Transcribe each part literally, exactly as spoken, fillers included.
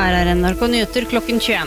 Her er N R K Nyheter klokken tjueen.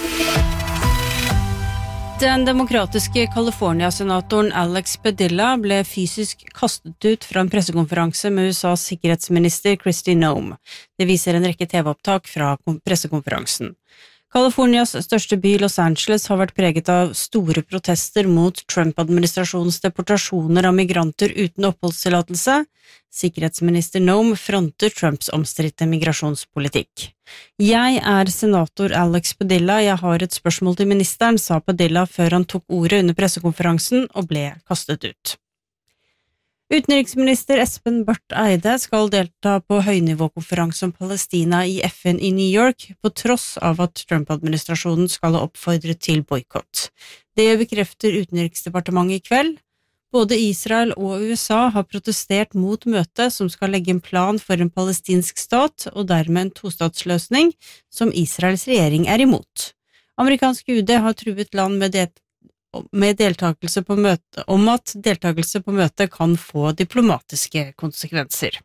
Den demokratiske California-senatoren Alex Padilla ble fysisk kastet ut fra en pressekonferanse med U S A's sikkerhetsminister Kristi Noem. Det viser en rekke T V-opptak fra pressekonferansen. Californias største by, Los Angeles, har vært preget av store protester mot Trump-administrasjonens deportasjoner av migranter uten oppholdstillatelse. Sikkerhetsminister Noem fronter Trumps omstridte migrasjonspolitikk. Jeg er senator Alex Padilla, jeg har et spørsmål til ministeren, sa Padilla før han tok ordet under pressekonferansen og ble kastet ut. Utenriksminister Espen Barth Eide skal delta på høynivåkonferanse om Palestina i F N i New York, på tross av at Trump-administrasjonen skal ha oppfordret til boykott. Det bekrefter Utenriksdepartementet i kveld. Både Israel og U S A har protestert mot møtet som skal legge en plan for en palestinsk stat, og dermed en tostatsløsning som Israels regjering er imot. Amerikansk U D har truet land med det med deltakelse på møte, om at deltakelse på møtet kan få diplomatiske konsekvenser.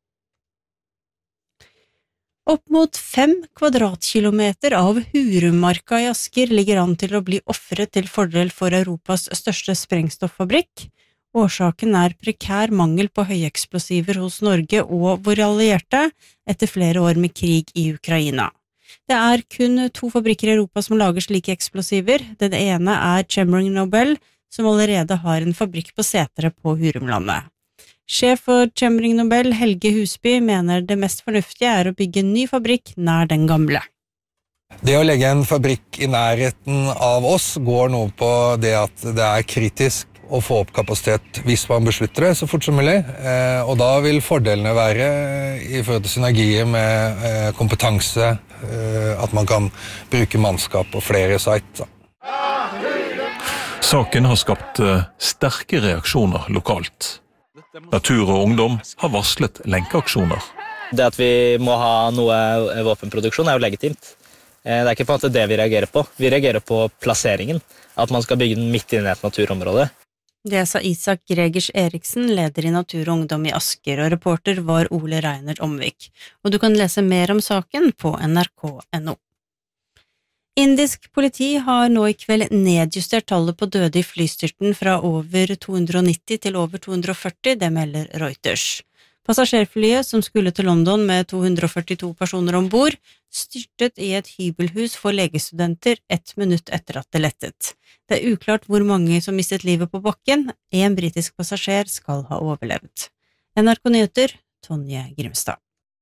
Opp mot fem kvadratkilometer av Hurummarka i Asker ligger an til å bli offret til fordel for Europas største sprengstoffabrikk. Årsaken er prekær mangel på høyeksplosiver hos Norge og våre allierte etter flere år med krig i Ukraina. Det er kun to fabrikker i Europa som lager slike eksplosiver. Den ene er Chemring Nobel, som allerede har en fabrikk på Setre på Hurumlandet. Sjef for Chemring Nobel, Helge Husby, mener det mest fornuftige er å bygge en ny fabrikk nær den gamle. Det å legge en fabrikk i nærheten av oss går nå på det at det er kritisk å få opp kapasitet hvis man beslutter det så fort som mulig, og da vil fordelene være i forhold til synergier med kompetanse, at man kan bruke mannskap på flere sites. Saken har skapt sterke reaksjoner lokalt. Natur og ungdom har varslet lenkeaksjoner. Det at vi må ha noe våpenproduksjon er jo legitimt. Det er ikke på en måte det vi reagerer på. Vi reagerer på plasseringen, at man skal bygge den midt inne i et naturområde. Det sa Isak Gregers Eriksen, leder i Natur og Ungdom i Asker, og reporter var Ole Reiner Omvik. Og du kan lese mer om saken på N R K punktum N O. Indisk politi har nå i kveld nedjustert tallet på døde i flystyrten fra over to hundre og nitti til over to hundre og førti, det melder Reuters. Passasjerflyet, som skulle til London med to hundre og førtito personer ombord, styrtet i et hybelhus for legestudenter ett minutt etter at det lettet. Det er uklart hvor mange som mistet livet på bakken. En britisk passasjer skal ha overlevd. N R K Nyheter, Tonje Grimstad.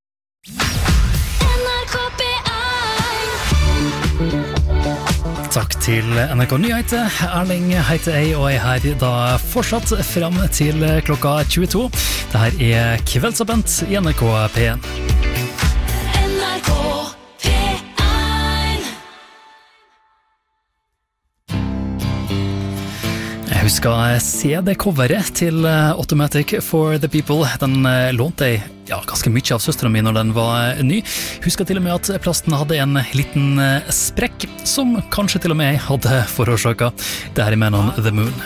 Takk til N R K Nyheter. Erling heter jeg, og jeg er her da fortsatt frem til klokka tjueto. Dette er Kveldsåpent i N R K P en. N R K P en. Jeg husker C D-coveret til Automatic for the People. Den lånte jeg ja, ganske mye av søsteren min når den var ny. Husker til og med at plasten hadde en liten sprekk, som kanskje til og med jeg hadde forårsaket. Det her er Man on the Moon.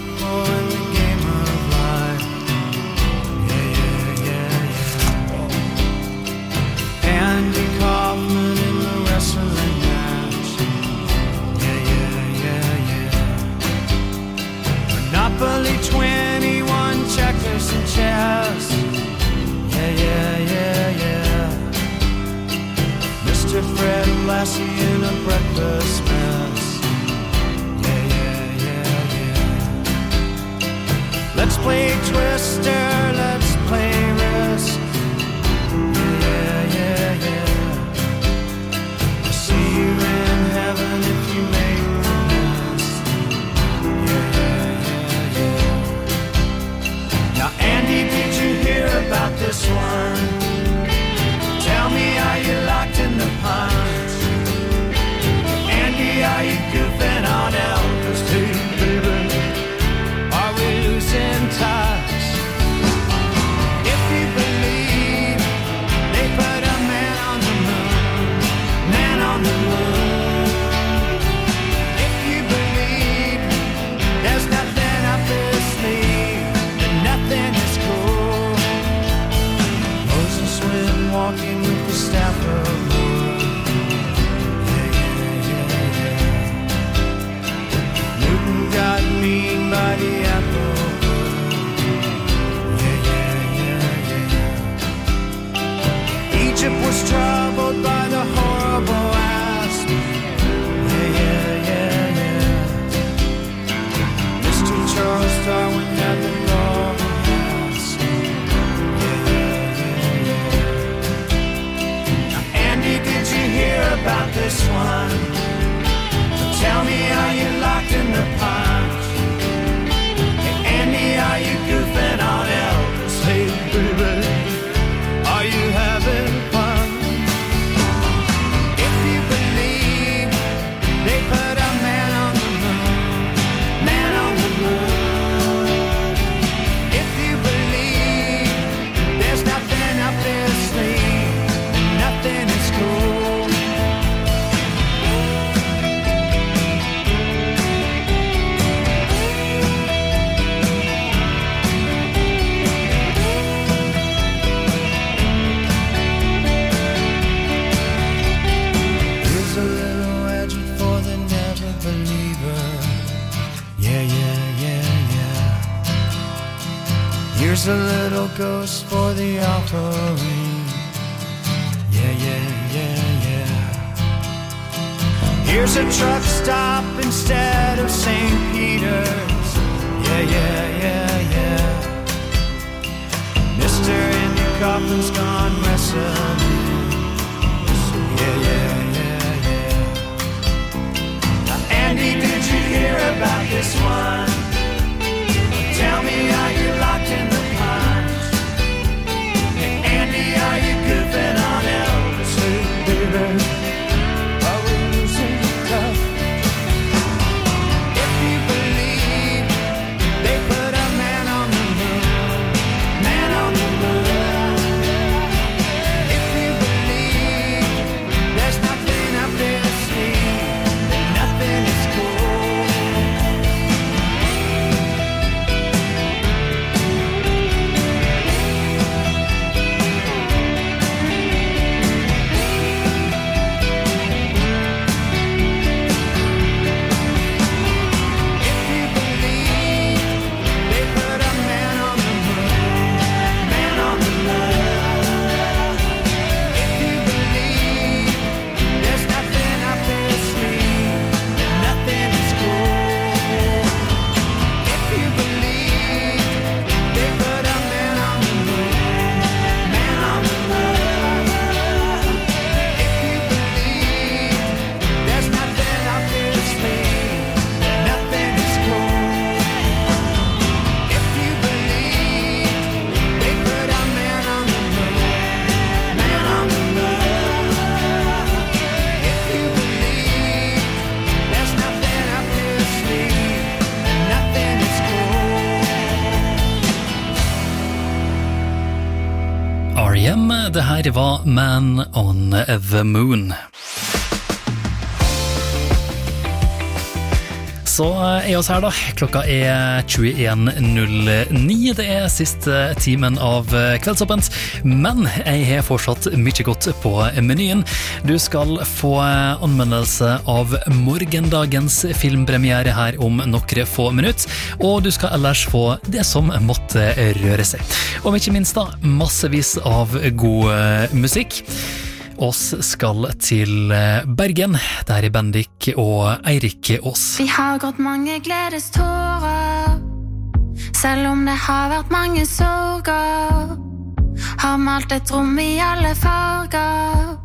Monopoly twenty-one checkers and chairs. Yeah, yeah, yeah, yeah. Mister Fred Lassie in a breakfast mess. Yeah, yeah, yeah, yeah. Let's play Twister, let's play Risk. Yeah, yeah, yeah. I'll see you in heaven if you make the list. Yeah, yeah, yeah, yeah. Now, Andy, did you hear about this one? Tell me, are you locked in the punch? Andy, are you goofing on Elvis too, baby? Are we losing touch? If you believe they put a man on the moon, man on the moon. If you believe there's nothing up their sleeve, then nothing is cool. Moses went walking with the staff of wood. Here's a little ghost for the offering. Yeah, yeah, yeah, yeah. Here's a truck stop instead of Saint Peter's. Yeah, yeah, yeah, yeah. Mister in your coffin's gone wrestling. Yeah, yeah, yeah, yeah. Now, Andy, did you hear about this one? Tell me, are you locked in the pines? Hey, Andy, are you goofing on Elvis? Hey, baby, are we losing tough? If you believe they put a man on the moon, man on the moon. If you believe there's nothing up there to see, then nothing is cool. R E M, det her var Man on the Moon. Så er oss her da, klokka er tjueen null ni, det er siste timen av Kveldsåpent, men jeg har fortsatt mye godt på menyen. Du skal få anmeldelse av morgendagens filmpremiere her om noen få minutter, og du skal ellers få det som måtte røre seg. Og ikke minst da, massevis av god musikk. Oss skal til Bergen, der er Bendik og Eirik Aas. Vi har gått mange gledestårer, selv om det har vært mange sorger. Har malt et rom i alle farger,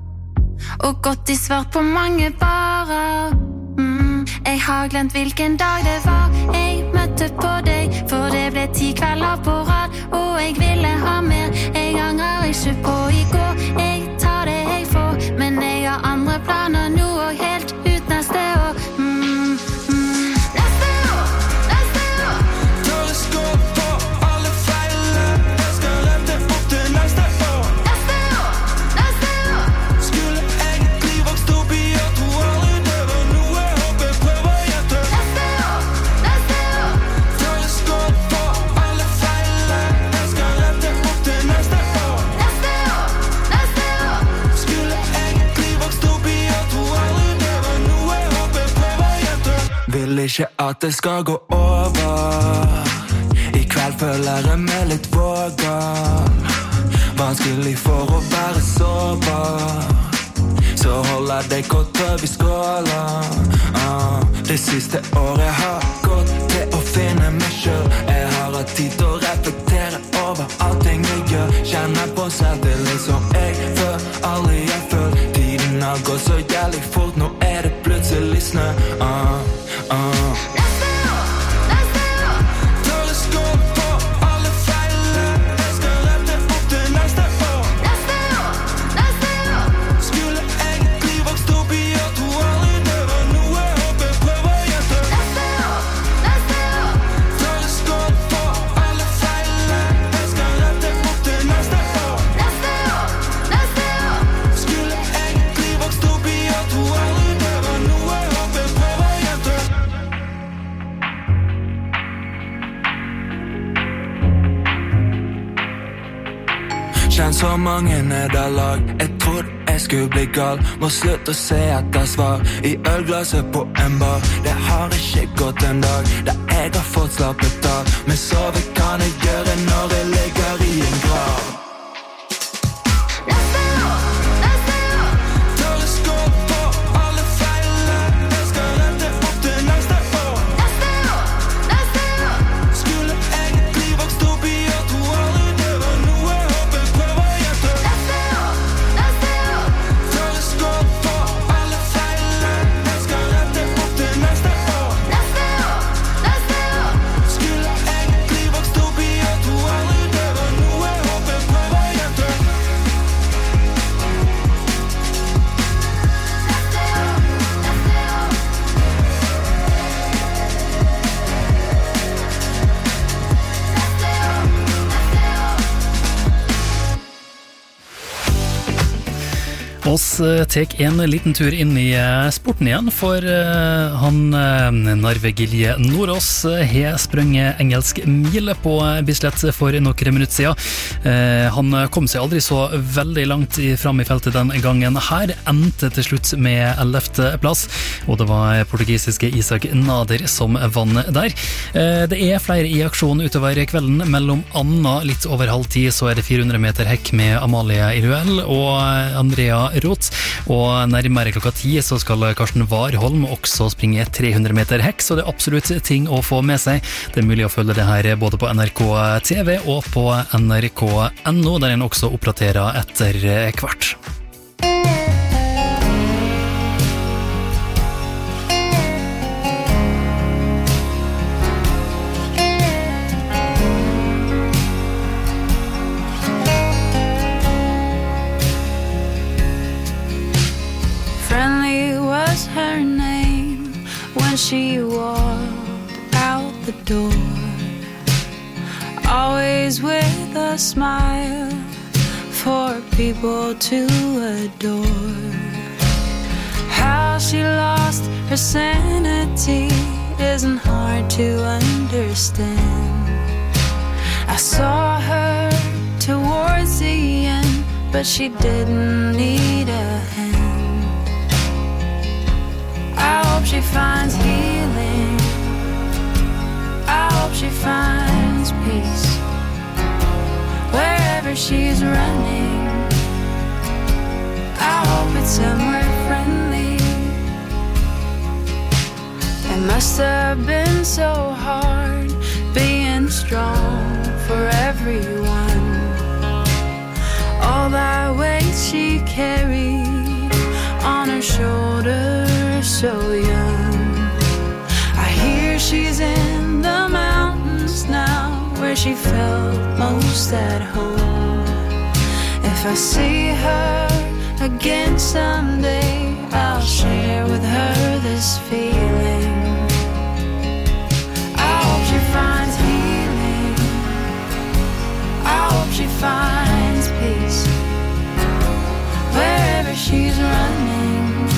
og gått i svart på mange barer. mm, Jeg har glemt hvilken dag det var jeg møtte på deg, for det ble ti kvelder på rad, og jeg ville ha mer. Jeg angrer ikke på i går, jeg tar det jeg får, men jeg har andre planer nå og helt ut neste år. mm, mm. Neste år, neste år. Tørre skå på alle feilene, jeg skal rette opp til neste år. Neste år, neste år. Skulle egentlig vokst opp i og tro aldri det var noe håpet prøver å gjette. Neste år, neste år. Tørre skå på alle feilene, jeg skal rette opp til neste år. Neste år, neste år. Skulle egentlig vokst opp i og tro aldri det var noe håpet prøver å gjette. Vil ikke at det skal gå over, i kveld føler jeg meg litt vågen. Vanskelig for å være sårbar, så holder deg godt opp i skålen. ah, Det siste året har gått til å finne meg selv. Jeg har hatt tid til å reflektere over allting jeg gjør. Kjenner på selvtillit som jeg før aldri har følt. Tiden har gått så jævlig fort, nå er det plutselig snø. ah, ah. Neste år, neste år. Tørre skå på alle feilene, jeg skal rette opp til neste år. Neste år, neste år. Skulle egentlig vokst opp i og tro aldri det var noe håpet prøver å gjette. Neste år, neste år. Tørre skå på alle feilene, jeg skal rette opp kjent så mange nederlag. Jeg trodde jeg skulle bli gal. Må slutte å se etter svar i ølglasset på en bar. Det har ikke gått en dag der jeg har fått slappet av. Men sove kan jeg gjøre når jeg ligger i en grav. Oss tek en liten tur inn i sporten igjen, for han Narve Gilje Nordås har sprunget engelsk mile på Bislett for noen minutter siden. Han kom seg aldri så veldig langt fram i feltet den gangen her, endte til slutt med ellevte plass, og det var portugisiske Isak Nader som vann der. Det er flere i aksjon utover kvelden, mellom anna litt over halv ti så er det fire hundre meter hekk med Amalie Iruel og Andrea Roth, og nærmere klokka ti så skal Karsten Warholm også springe tre hundre meter hekk, så det er absolutt ting å få med seg. Det er mulig å følge det her både på N R K T V og på N R K punktum N O, der en også oppdaterer etter hvert. Her name when she walked out the door, always with a smile for people to adore. How she lost her sanity isn't hard to understand. I saw her towards the end, but she didn't need a hand. I hope she finds healing. I hope she finds peace wherever she's running. I hope it's somewhere friendly. It must have been so hard being strong for everyone. All that weight she carried on her shoulders, so young. I hear she's in the mountains now, where she felt most at home. If I see her again someday, I'll share with her this feeling. I hope she finds healing. I hope she finds peace wherever she's running.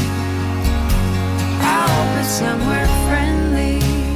I hope it's somewhere friendly.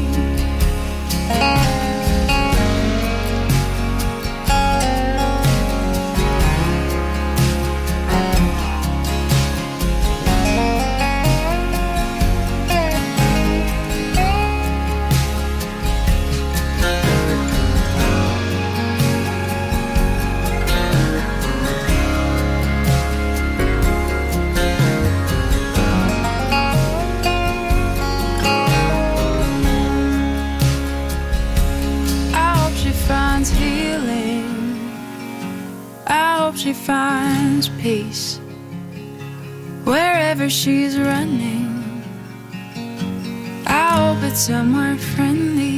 She finds peace wherever she's running. I hope it's somewhere friendly.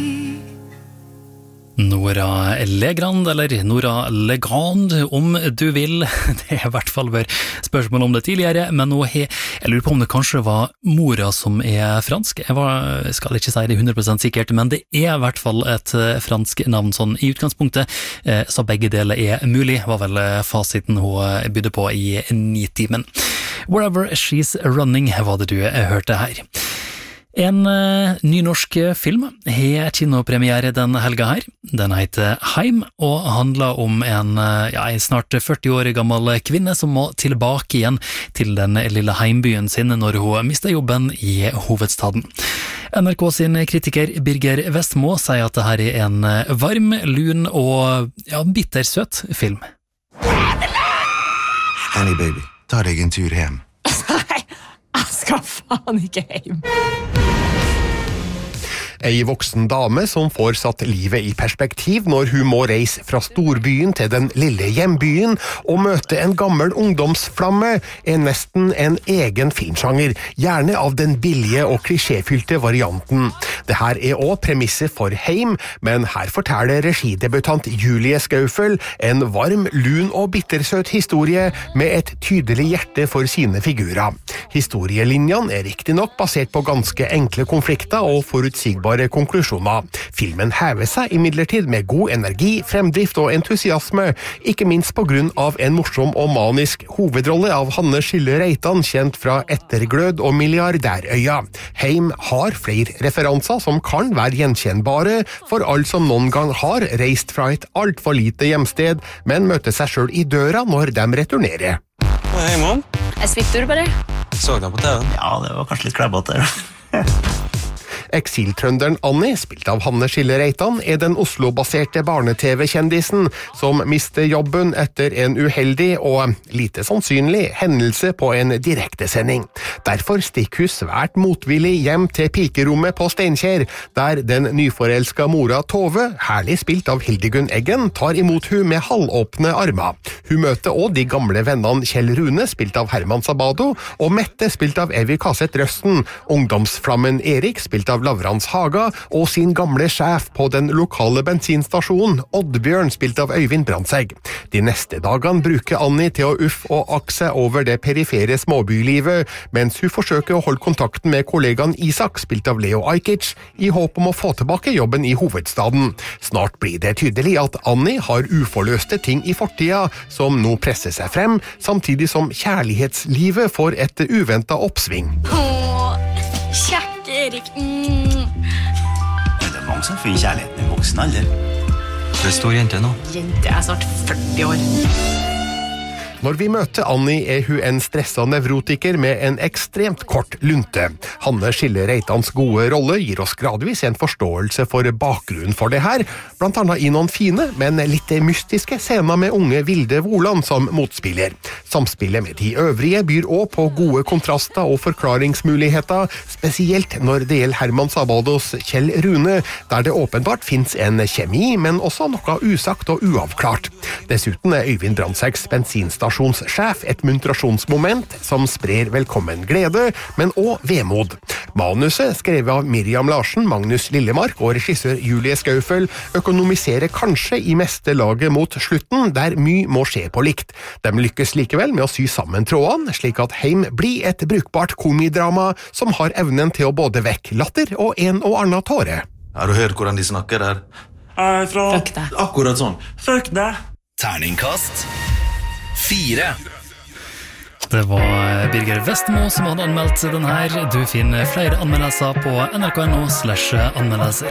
Nora Legrand, eller Nora Legrand, om du vil. Det er i hvert fall vært spørsmål om det tidligere, men nå he, jeg lurer på om det kanskje var mora som er fransk. Jeg var, skal ikke si det hundre prosent sikkert, men det er i hvert fall et fransk navn sånn i utgangspunktet, så begge deler er mulig, var vel fasiten hun bydde på i nitimen. Wherever She's Running var det du hørte her. En uh, ny norsk film har kinopremiere den helga her. Den heter Heim, og handler om en, uh, ja, en snart førti år gammel kvinne som må tilbake igjen til den lille heimbyen sin når hun mister jobben i hovedstaden. N R K sin kritiker Birger Vestmo sier at det her er en varm, lun og ja, bittersøt film. Annie, baby, ta deg en tur hjem. Nei, jeg skal faen ikke hjem. Ei voksen dame som får satt livet i perspektiv når hun må reise fra storbyen til den lille hjembyen og møte en gammel ungdomsflamme er nesten en egen filmsjanger, gjerne av den billige og klisjéfylte varianten. Det her er også premisset for Heim, men her forteller regidebutant Julie Skaufel en varm, lun og bittersøt historie med et tydelig hjerte for sine figurer. Historielinjene er riktig nok basert på ganske enkle konflikter og forutsigbare konklusjoner. Filmen hever seg imidlertid med god energi, fremdrift og entusiasme, ikke minst på grunn av en morsom og manisk hovedrolle av Hanne Schille Reitan, kjent fra Etterglød og Milliardærøya. Heim har flere referanser som kan være gjenkjennbare for alle som noen gang har reist fra et alt for lite hjemsted, men møter seg selv i døra når de returnerer. Hei, Mom. Jeg svikter du bare. Så deg på T V? Ja, det var kanskje litt klebbete. Eksiltrønderen Annie, spilt av Hanne Schille Reitan, er den Oslo-baserte barne-T V-kjendisen som mister jobben etter en uheldig og lite sannsynlig hendelse på en direktesending. Derfor stikker hun svært motvillig hjem til pikerommet på Steinkjer, der den nyforelska mora Tove, herlig spilt av Hildegunn Eggen, tar imot hun med halvåpne armer. Hun møter også de gamle vennene Kjell Rune, spilt av Herman Sabado, og Mette, spilt av Evy Kasset Røsten, ungdomsflammen Erik, spilt av Lavrans Haga, og sin gamle sjef på den lokale bensinstasjonen, Oddbjørn, spilt av Øyvind Brandtzæg. De neste dagene bruker Annie til å uff og akse over det perifere småbylivet, mens hun forsøker å holde kontakten med kollegaen Isak, spilt av Leo Ajkic, i håp om å få tilbake jobben i hovedstaden. Snart blir det tydelig at Annie har uforløste ting i fortida, som nå presser seg frem, samtidig som kjærlighetslivet får et uventet oppsving. Åh, kjært Erik. Mm. Det er mange som finner kjærligheten i voksen alder. Du er stor jente nå. Jente er snart førti år. Når vi møter Annie er hun en stresset nevrotiker med en ekstremt kort lunte. Hanne Schille Reitans gode rolle gir oss gradvis en forståelse for bakgrunnen for det her, blant annet i noen fine, men litt mystiske scener med unge Vilde Voland som motspiller. Samspillet med de øvrige byr også på gode kontraster og forklaringsmuligheter, spesielt når det gjelder Herman Sabados Kjell Rune, der det åpenbart finnes en kjemi, men også noe usagt og uavklart. Dessuten er Øyvind Brandtzægs bensinstasjon sjef et muntrasjonsmoment som sprer velkommen glede, men også vemod. Manuset, skrevet av Miriam Larsen, Magnus Lillemark og regissør Julie Skaufel, økonomiserer kanskje i meste laget mot slutten, der mye må skje på likt. De lykkes likevel med å sy sammen trådene, slik at Heim blir et brukbart komidrama som har evnen til å både vekke latter og en og annen tåre. Har du hørt hvordan de snakker der? Fra... Fuck deg. Akkurat sånn. Fuck deg. Terningkast fire. Det var Birger Vestmo som hadde anmeldt den her. Du finner flere anmeldelser på nrk.no slash anmeldelser.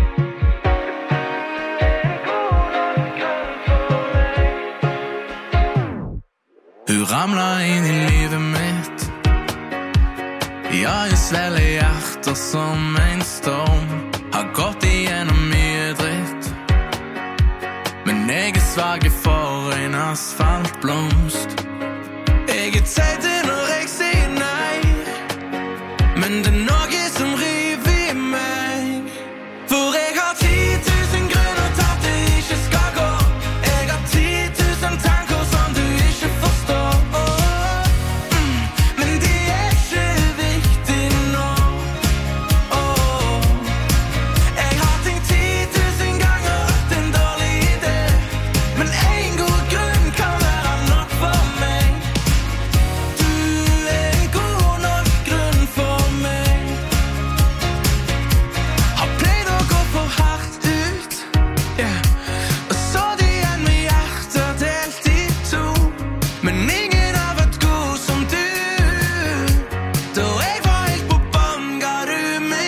Hun ramler inn i livet mitt. Ja, jeg svelger hjerter som en storm. Har gått igjennom mye dritt. Men jeg er svag for en asfaltblomst. Jeg er teit når jeg sier nei, men det er noe som river i meg. For jeg har ti tusen grunner til at det ikke skal gå. Jeg har ti tusen tanker som du ikke forstår. mm, Men de er ikke viktige nå. oh. Jeg har tenkt ti tusen ganger at en dårlig idé, men en god grunn kan være nok for meg. Du er en god nok grunn for meg. Har pleid å gå for hardt ut, yeah. Og så det igjen med hjertet delt i to. Men ingen har vært god som du. Da jeg var helt på bånd, ga du meg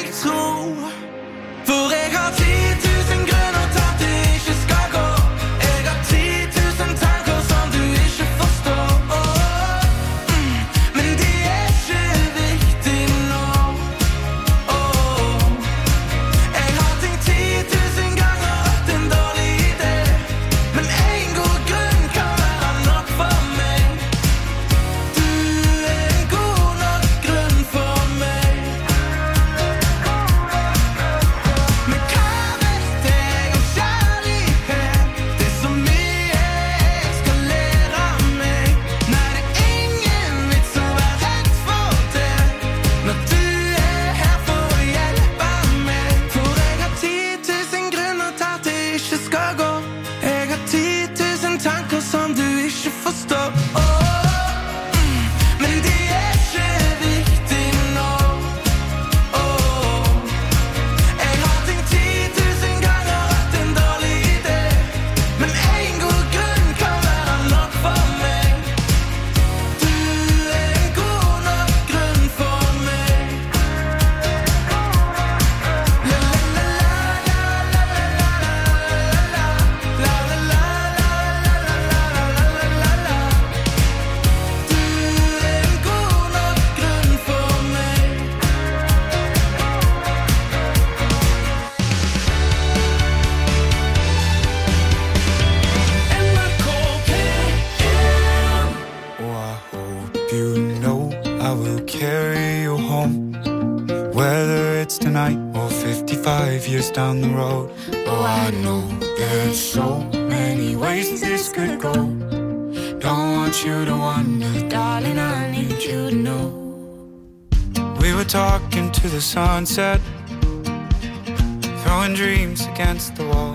fifty-five years down the road. Oh, I know there's so many ways this could go. Don't want you to wonder, darling, I need you to know. We were talking to the sunset, throwing dreams against the wall.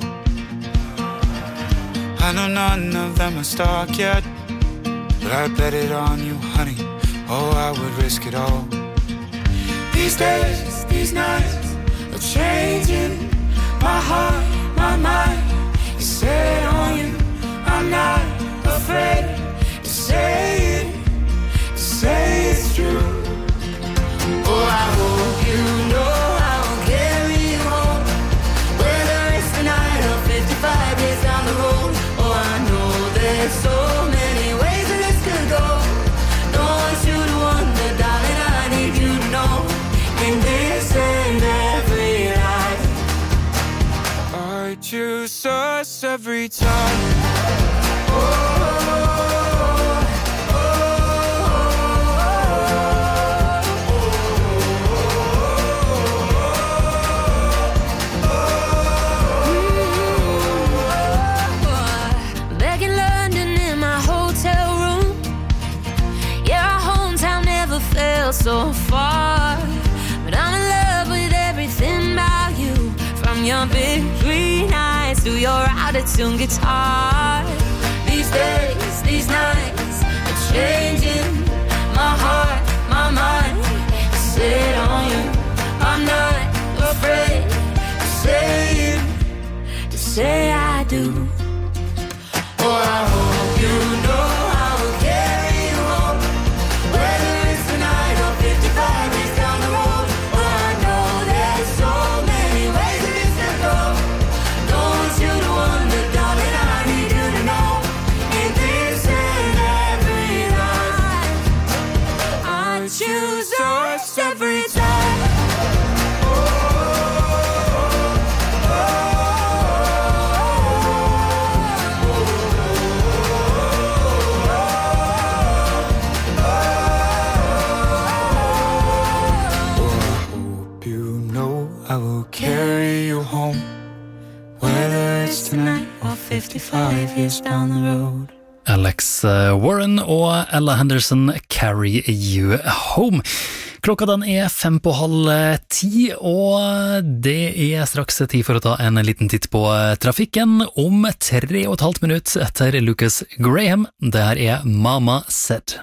I know none of them are stuck yet, but I bet it on you, honey. Oh, I would risk it all. These days, these nights are changing. My heart, my mind is set on you. I'm not afraid to say it, to say it's true. Oh, I hope you know I'll carry you home, whether it's tonight or fifty-five years down the road. Oh, I know there's so many ways that this could go. Don't want you to wonder, darling, I need you to know. In this and every life, I choose us every time. Oh, so far, but I'm in love with everything about you, from your big green eyes to your out-of-tune guitar. These days, these nights are changing. My heart, my mind is set on you. I'm not afraid to say it, to say I do. Oh, I hope you know I will carry you home, whether it's tonight or fifty-five years down the road. Oh, I know there's so many ways that this could go. Don't want you to wonder, darling, I need you to know. In this and every life, I choose us every time. I will carry you home, whether it's tonight or fifty-five years down the road. Alex Warren og Ella Henderson, Carry You Home. Klokka den er fem på halv ti, og det er straks tid for å ta en liten titt på trafikken om tre og et halvt minutt etter Lucas Graham. Det her er Mama Said.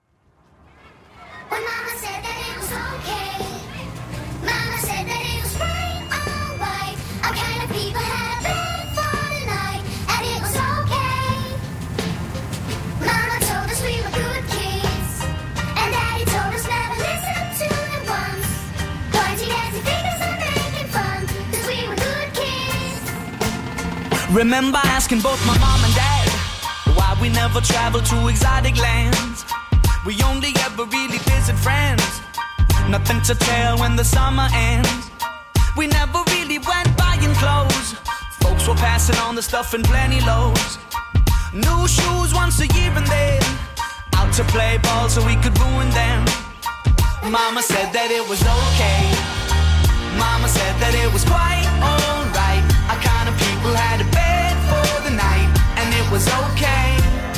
Remember asking both my mom and dad why we never traveled to exotic lands. We only ever really visit friends, nothing to tell when the summer ends. We never really went buying clothes, folks were passing on the stuff in plenty loads. New shoes once a year and then out to play ball so we could ruin them. Mama said that it was okay, Mama said that it was quite alright. Our kind of people had a bed for the night, and it was okay.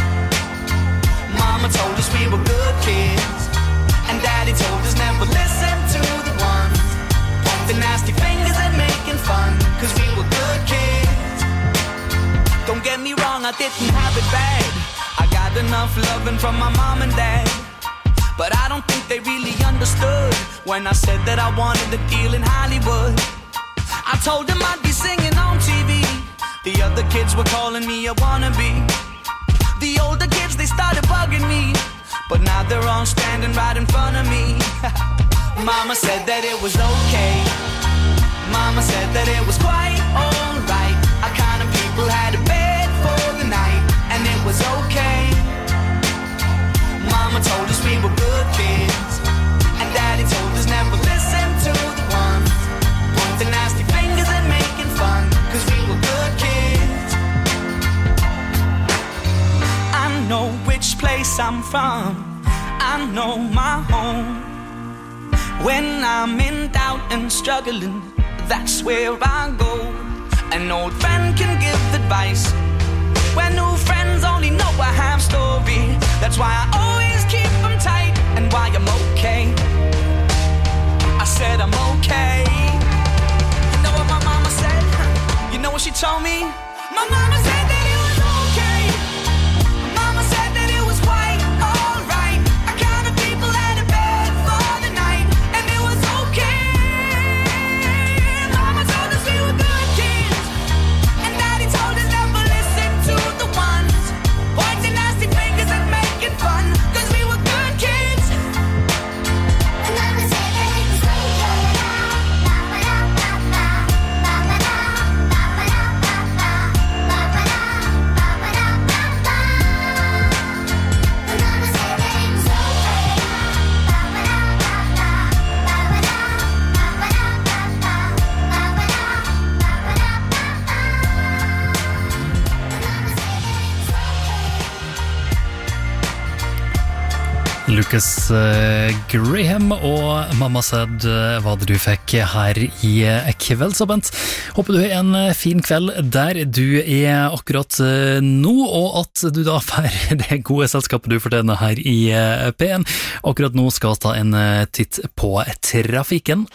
Mama told us we were good kids, and Daddy told us never listen to the ones pointing nasty fingers and making fun, cause we were good kids. Don't get me wrong, I didn't have it bad. I got enough loving from my mom and dad, but I don't think they really understood when I said that I wanted a deal in Hollywood. I told them I'd be singing on T V, the other kids were calling me a wannabe. The older kids, they started bugging me, but now they're all standing right in front of me. Mama said that it was okay, Mama said that it was quite alright. Our kind of people had a bed for the night, and it was okay. Mama told us we were good kids, and Daddy told us never listen to the ones pointing nasty fingers and making fun, cause we were good kids. I know which place I'm from, I know my home. When I'm in doubt and struggling, that's where I go. An old friend can give advice when new friends only know a half story. That's why I always keep them tight and why I'm okay. I said I'm okay. You know what my mama said? You know what she told me? My mama said that it was okay. My mama said that it was quite alright. I counted people out of bed for the night, and it was okay. Mama told us we were good kids, and Daddy told us never listen to the ones pointing nasty fingers and making fun, 'cause we were good kids. And Mama said that it was okay. Lucas uh, Graham og Mamma Said uh, hva det du fikk her i uh, Kveldsåpent. Håper du har en uh, fin kveld der du er akkurat uh, nå, og at du da får det gode selskapet du fortjener her i uh, P en. Akkurat nå skal vi ta en uh, titt på trafikken.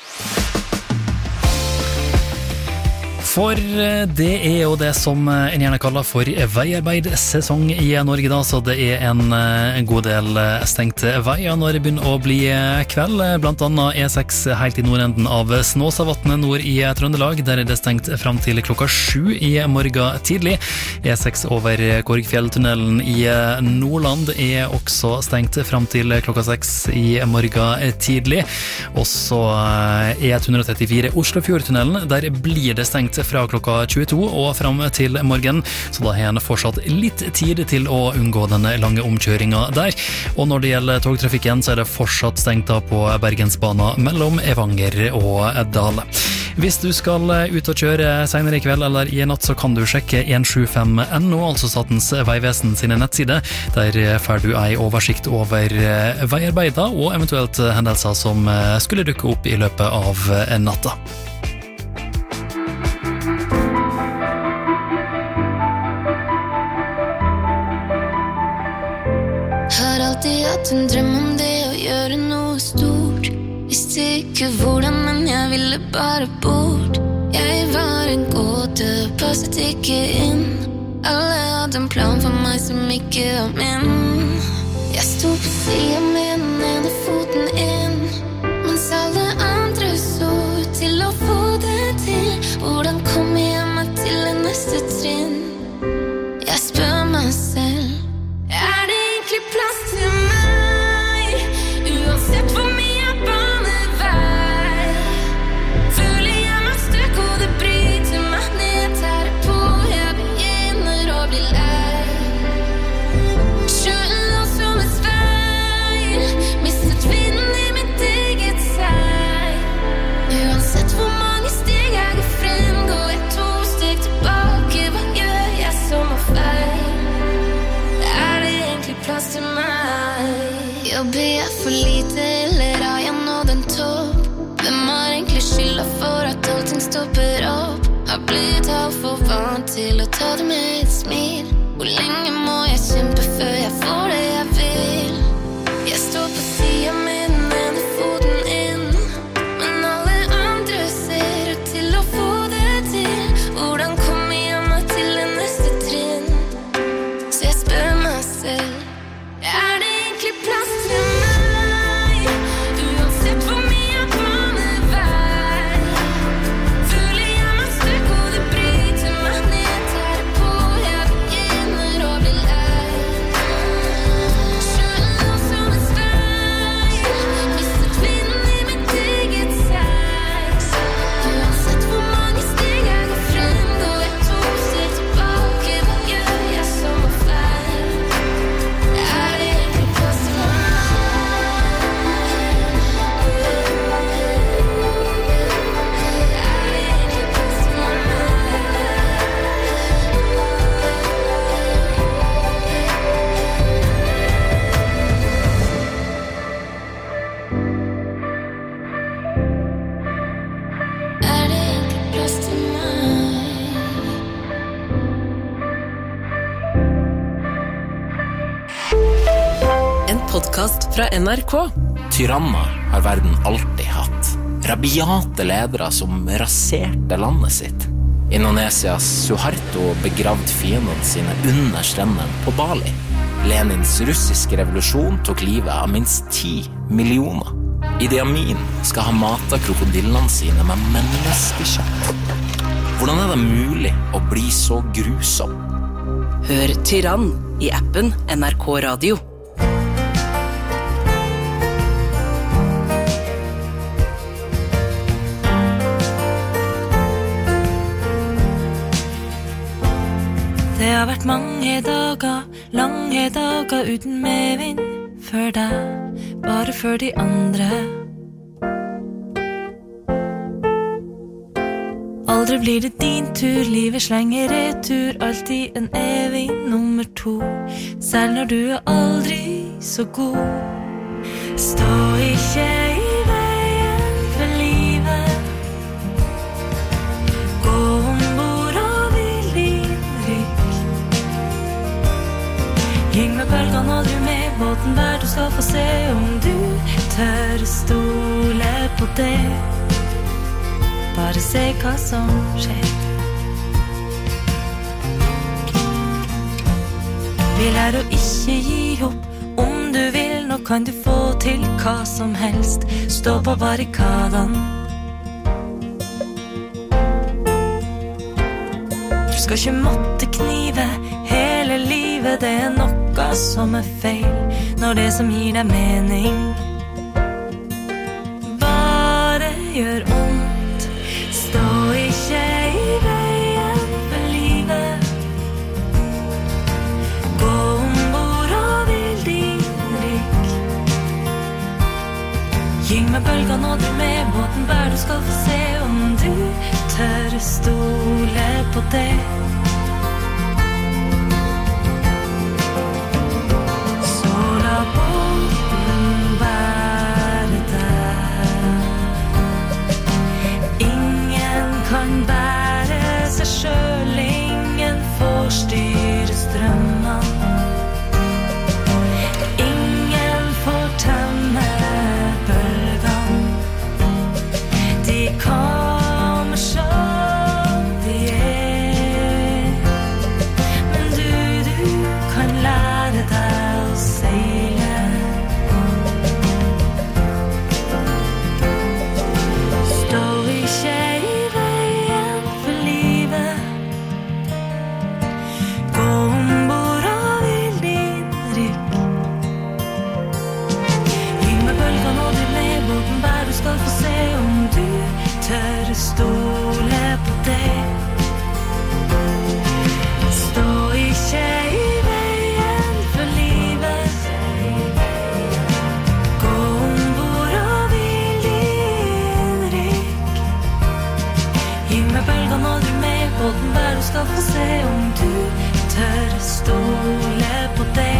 For det er jo det som en gjerne kaller for veiarbeidsesong i Norge da, så det er en, en god del stengte veier når det begynner å bli kveld, blant annet E seks helt i nordenden av Snåsavatnet nord i Trøndelag, der er det stengt frem til klokka sju i morgen tidlig. E seks over Korgfjelltunnelen i Nordland er også stengt frem til klokka seks i morgen tidlig. Også E ett trettifire Oslofjordtunnelen, der blir det stengt fra klokka tjueto og frem til morgen, så da har en fortsatt litt tid til å unngå den lange omkjøringen der. Og når det gjelder togtrafikken, så er det fortsatt stengt da på Bergensbanen mellom Evanger og Dal. Hvis du skal ut og kjøre senere i kveld eller i natt, så kan du sjekke en sju fem punktum no, altså Statens Vegvesen sine nettsider. Der får du ei oversikt over veiarbeider og eventuelt hendelser som skulle dukke opp i løpet av natta. Har alltid hatt en drøm om det å gjøre noe stort. Visste ikke hvordan, men jeg ville bare bort. Jeg var en gåte, passet ikke inn. Alle hadde en plan for meg som ikke var min. Jeg sto på siden med den ene foten inn, mens alle andre så ut til å få det til. Hvordan kom jeg meg til det neste trinn? Jeg spør meg selv, er det egentlig plass til meg? Uansett hvor mye jeg baner vei, føler jeg meg støk, og det bryter meg ned. Tar det på, jeg begynner å bli lei. Skjønner nå som et speil, mistet vinden i mitt eget seg. Uansett hvor mange steg jeg går frem, går jeg to steg tilbake. Hva gjør jeg som er feil? Er det egentlig plass til meg? Jobber jeg for lite, eller har jeg nådd en topp? Hvem har egentlig skylda for at allting stopper opp? Har blitt alt for vant til å ta det med et smil. Hvor lenge må jeg kjempe før jeg får det jeg vil? Jeg står på siden med den ene foten inn, men alle andre ser ut til å få det til. Hvordan kommer jeg meg til det neste trinn? Så jeg spør meg selv, er det egentlig plass til meg? Uansett hvor mye jeg baner vei, føler jeg meg støk, og det bryter meg ned. Tar det på, podcast fra N R K. Tyranner har verden alltid hatt. Rabiate ledere som raserte landet sitt. Indonesias Suharto begravd fiendene sine under strendene på Bali. Lenins russiske revolusjon tok livet av minst ti millioner. Idi Amin skal ha matet krokodillene sine med menneskekjøtt. Hvordan er det mulig å bli så grusom? Hør Tyrann i appen N R K Radio. Det har vært mange dager, lange dager uten medvind før deg, bare for de andre. Aldri blir det din tur, livet slenger retur, alltid en evig nummer to, selv når du er aldri så god. Stå ikke i veien for livet, gå ombord og hvil din rygg. Gyng med bølgene og dru med båten hver, du skal få se om du tør stole på det. Bare se hva som skjer. Vi lærer å ikke gi opp. Om du vil, nå kan du få til hva som helst. Stå på barrikaden. Du skal ikke måtte knive hele livet. Det er noe som er feil når det som gir deg mening bare gjør om. Stå ikke i veien for livet, gå ombord og hvil din rygg. Gyng med bølgene og dru med båten hver, du skal få se om du tør stole på det. Så la båten være der. Kan bære seg selv, ingen får styre strømmene. Ingen får tømme bølgene. De kommer som de er. Men du, du kan lære deg å seile. Stå ikke stole på det. Stå ikke i veien for livet, gå ombord og hvil din rygg. Gyng med bølgene og dru med båten hver, du skal få se om du tør stole på det.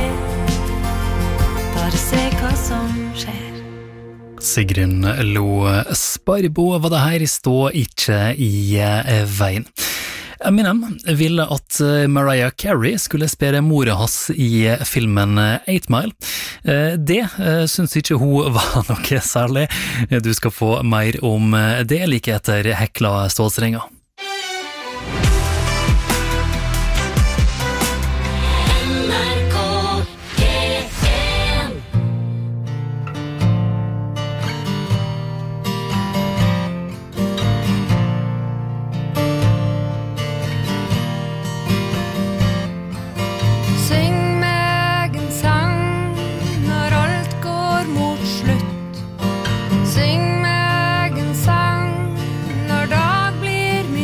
Bare se hva som skjer. Sigrun Lo Sparbo var det her, stå ikke i veien. Eminem ville at Mariah Carey skulle spille mora hans i filmen Eight Mile. Det synes ikke hun var noe særlig. Du skal få mer om det like etter Hekla stålstrenger. Syng meg en sang når dag blir mye.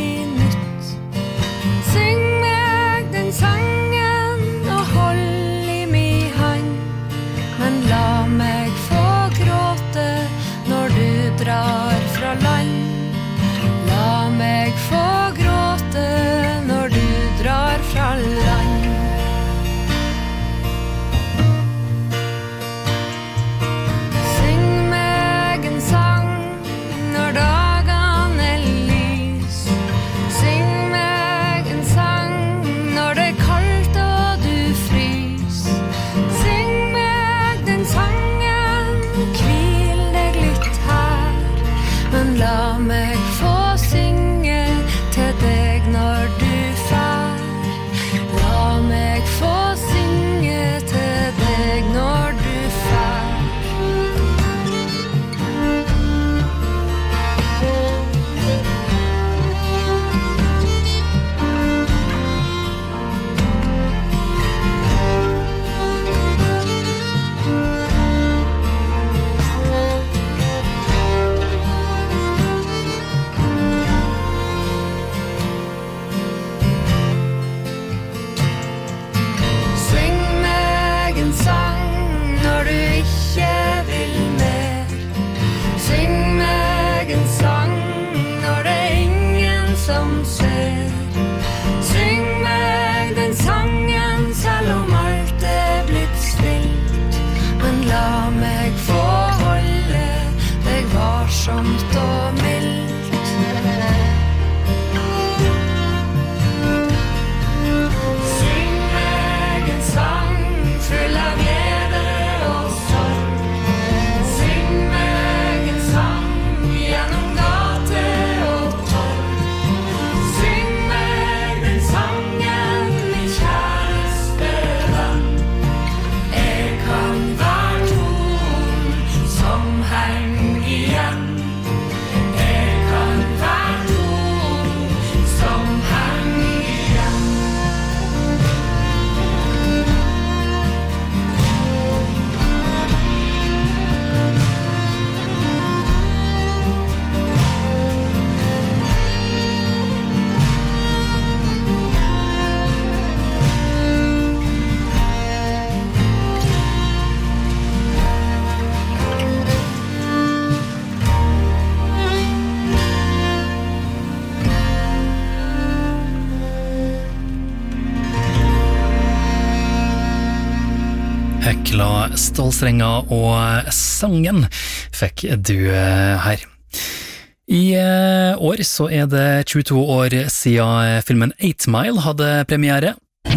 Hekla Stålstrenger og sangen fikk du her. I år så er det tjueto år siden filmen Eight Mile hadde premiere.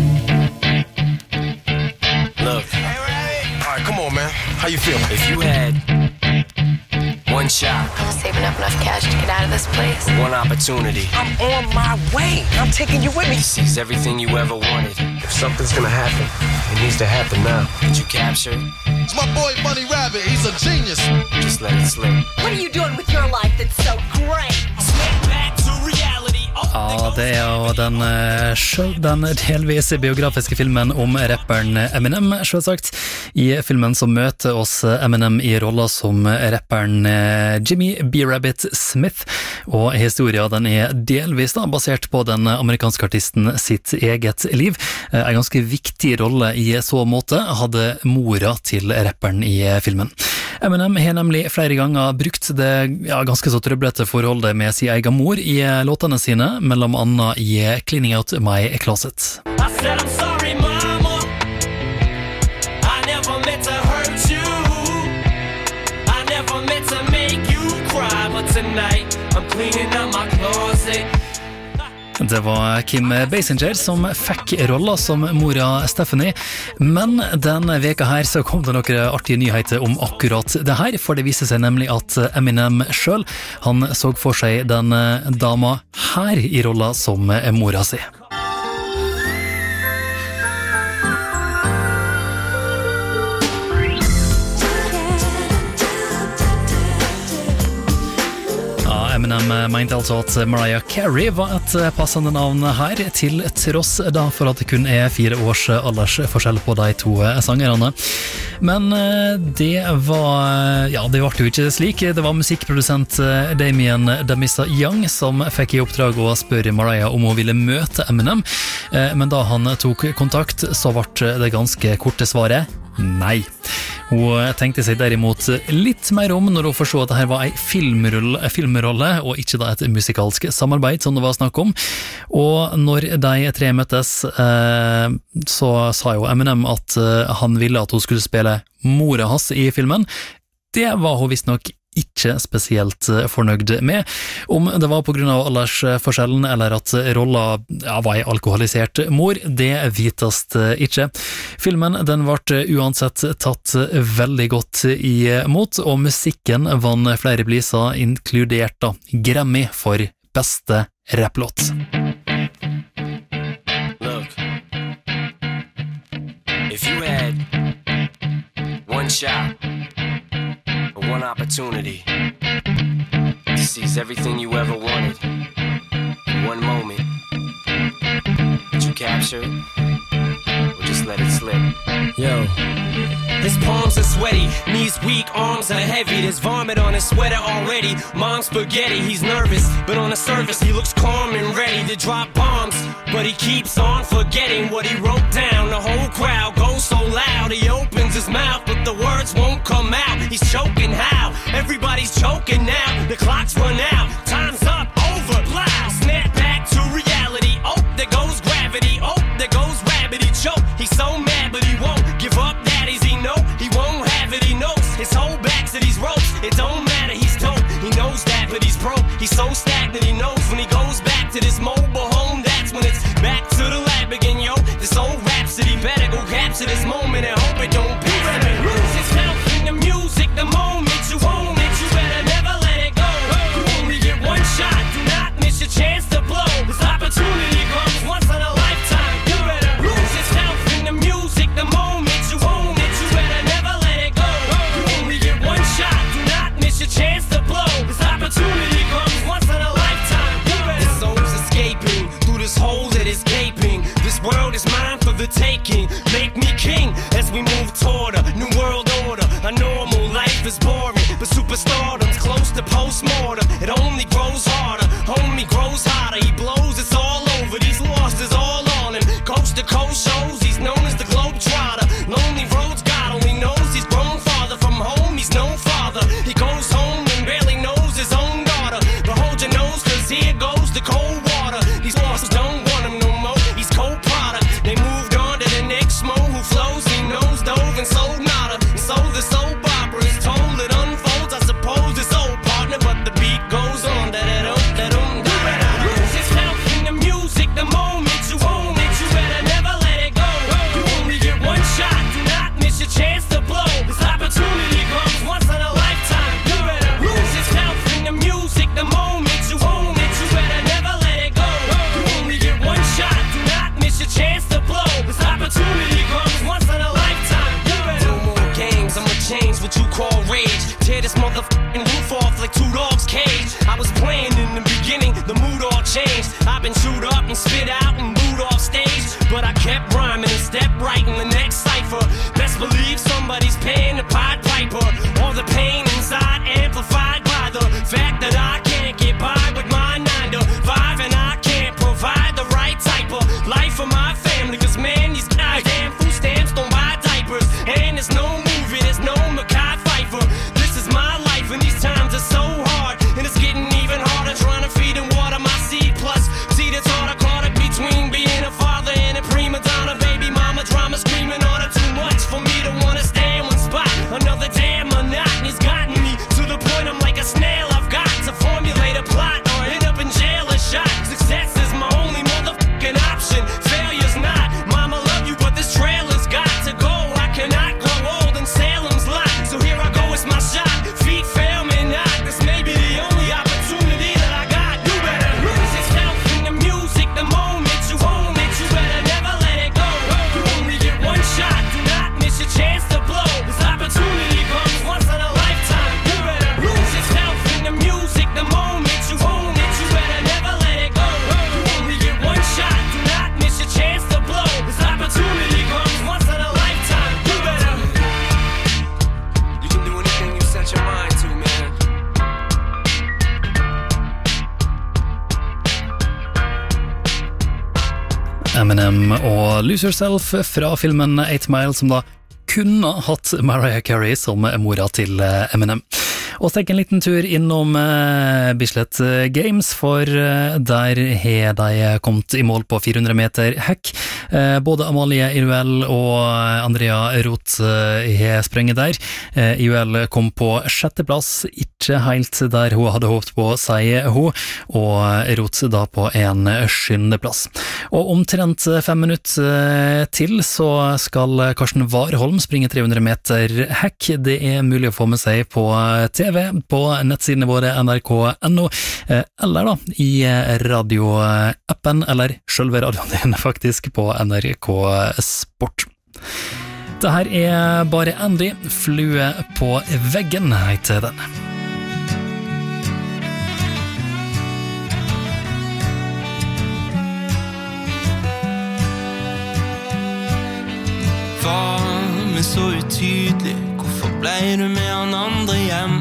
Look, hey, all right, come on, man. How you feel? If you had one shot, I'm saving up enough cash to get out of this place. One opportunity, I'm on my way. I'm taking you with me. Seize everything you ever wanted. If something's gonna happen, it needs to happen now. Did you capture it? It's my boy Bunny Rabbit. He's a genius. Just let it slip. What are you doing with your life that's so great? Snap back to reality. Ja, det er jo den, den delvis biografiske filmen om rapperen Eminem, selvsagt. I filmen så møter oss Eminem i roller som rapperen Jimmy B. Rabbit Smith, og historien den er delvis da, basert på den amerikanske artisten sitt eget liv. En ganske viktig rolle i så måte hadde mora til rapperen i filmen. Eminem har nemlig flere ganger brukt det ja, ganske så trøblete forholdet med sin egen mor i låtene sine, mellom annet i Cleaning Out My Closet. I said I'm sorry, mama. I never meant to hurt you. I never meant to make you cry. But tonight I'm cleaning out my closet. Det var Kim Basinger som fikk rolla som mora Stephanie, men den veka her så kom det noen artige nyheter om akkurat det her, for det viser seg nemlig at Eminem selv, han så for seg den dama her i rolla som mora si. Eminem mente altså at Mariah Carey var et passende navn her, til tross da for at det kun er fire års aldersforskjell på de to sangerne. Men det var, ja, det var jo ikke slik. Det var musikkprodusent Damien Damissa Young som fikk i oppdrag å spørre Mariah om hun ville møte Eminem, men da han tok kontakt så ble det ganske korte svaret nei. Hun tenkte seg derimot litt mer om når hun forstod at dette var en filmrolle, filmrolle og ikke da et musikalsk samarbeid som det var snakk om. Og når de tre møttes, eh, så sa jo Eminem at han ville at hun skulle spille mora hans i filmen. Det var hun visst nok ikke spesielt fornøyd med. Om det var på grunn av aldersforskjellen eller at rolla ja, var en alkoholisert mor, det vitast ikke. Filmen den ble uansett tatt veldig godt imot, og musikken vann flere priser, inkludert da Grammy for beste rapplåt. Look, if you had one shot, one opportunity to seize everything you ever wanted in one moment, did you capture it or just let it slip? Yo, his palms are sweaty, knees weak, arms are heavy. There's vomit on his sweater already. Mom's spaghetti, he's nervous, but on the surface he looks calm and ready to drop bombs. But he keeps on forgetting what he wrote down. The whole crowd goes so loud, he opens his mouth, but the words won't come out. He's choking how? Everybody's choking now. The clock's run out, time's up, over, loud. Snap back to reality. Oh, there goes gravity. Oh, there goes rabbit. He choke. He's so mad, but he won't give up. That is he know he won't have it. He knows his whole back to these ropes. It don't matter. He's dope. He knows that, but he's broke. He's so stagnant. He knows when he goes back to this mobile home. That's when it's back to the lab again, yo. This old rhapsody better go capture this moment and hope it don't be. Lose yourself in the music the moment you own it. You better never let it go. You only get one shot. Do not miss your chance to blow. This opportunity comes once in a lifetime. You better lose yourself in the music the moment you own it. You better never let it go. You only get one shot. Do not miss your chance to blow. This opportunity comes once in a lifetime. You better. This soul's escaping through this hole that is gaping. This world is mine for the taking. Make me king as we move toward a new world order. A normal life is boring, but superstardom's close to postmortem. It only grows harder, homie grows hotter. He blows, it's all over. These losses all on him. Coast to coast shows, he's known as the Globetrotter. Lonely roads, God only knows he's grown farther from home. He's no father. He goes home and barely knows his own daughter. But hold your nose, cause here goes the cold water. These losses don't want him no more. He's cold product. They moved on to the next mo who flows. He knows dove and soul. change what you call rage. Tear this motherfucking roof off like two dogs' cage. I was playing in the beginning, the mood all changed. I've been chewed up and spit out and booed off stage, but I kept rhyming and stepped right in the next cipher. Best believe somebody's paying the Pied Piper. All the pain inside amplified by the fact that I can't get by with my nine to five, and I can't provide the right type of life for my family. Cause man, these goddamn food stamps don't buy diapers, and there's no movie, there's no Mackay Pfeiffer. This is my life, and these times are so hard, and it's getting even harder trying to feed and water my seed. Plus, see the thought I caught it between being a father and a prima donna. Baby mama drama screaming on her too much for me to wanna stay in one spot. Another damn monotony's gotten me to the point I'm like a snail. I've got to formulate a plot or end up in jail or shot. Success is my only motherfucking option. Failure's not. Mama love you, but this trailer's got to go. I cannot grow old in Salem's lot. So here I go, it's my shot. Feet fail me not. This may be the only opportunity that I got. You better lose yourself in the music the moment you own it. You better never let it go. You only get one shot. Do not miss your chance to blow. This opportunity comes once in a lifetime. You better lose yourself in the music the moment you own it. You better never let it go. You only get one shot. Do not miss your chance to blow. This opportunity comes once in a lifetime. You better. You can do anything you set your mind to, man. Eminem og Lose Yourself fra filmen eight mile, som da kunne hatt Mariah Carey som mora til Eminem. Og stikk en liten tur innom eh, Bislett Games, for eh, der har de kommet i mål på fire hundre meter hekk. Eh, både Amalie Iruel og Andrea Roth eh, har sprengt der. Eh, Iruel kom på sjetteplass, ikke helt der hun hadde håpet på, sier hun, og Roth da på en skyndeplass. Og omtrent fem minutter til så skal Karsten Warholm springe tre hundre meter hekk. Det er mulig å få med seg på T V, på nettsidene våre N R K punktum N O, eller da i radioappen, eller selve radioen din faktisk, på N R K Sport. Det her er bare Andy, Flue på veggen heter den. Var vi så utydelig? Hvorfor ble du med han andre hjem?